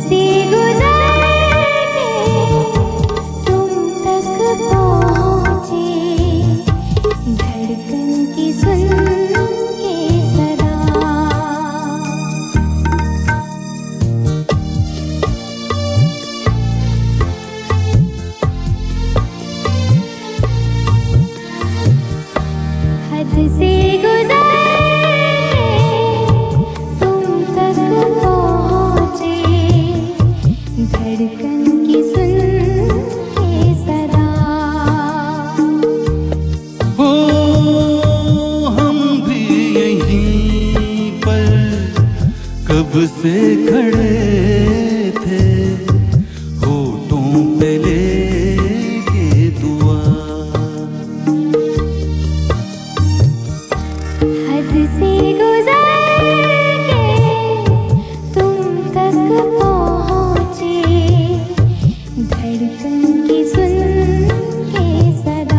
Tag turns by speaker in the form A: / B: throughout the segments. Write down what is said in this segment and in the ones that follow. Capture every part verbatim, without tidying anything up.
A: से गुजर के तुम तक पहुँचे, धड़कन की सुन के सदा। हद से गुजर धड़कन की सुन के सदा।
B: हो हम भी यहीं पर कब से खड़े थे, होठों पे लेके दुआ।
A: हद से गुजर के तुम तक पहुँचे, धड़कन की सुन के सदा।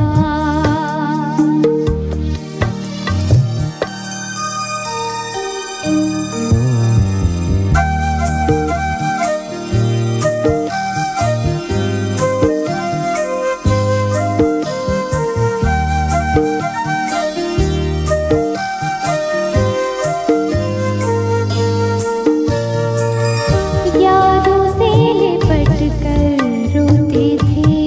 A: यादों से लिपट कर रोते थे,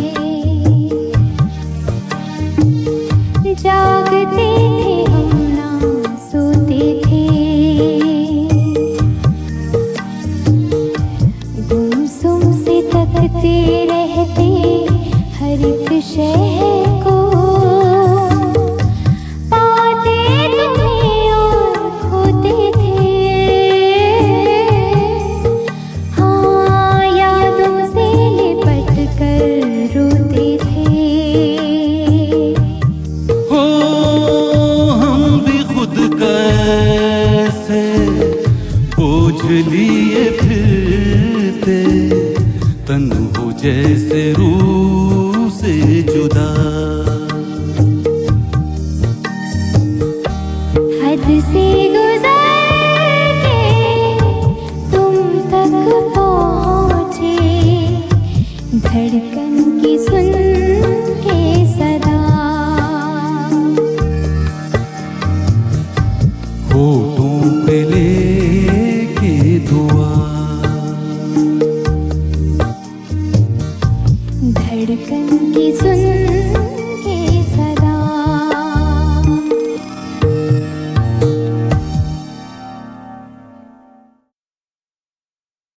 A: जागते थे हम ना सोते थे। गुमसुम से तकते रहते हर एक शहर को, पाते तुम्हें और खोते थे। हाँ, यादों से लिपट कर रोते थे।
B: हो हम भी खुद कैसे बोझ लिए फिरते, तन हो जैसे रूह से जुदा।
A: हद से गुजर के तुम तक पहुँचे, धड़कन की सुन के सदा।
B: हो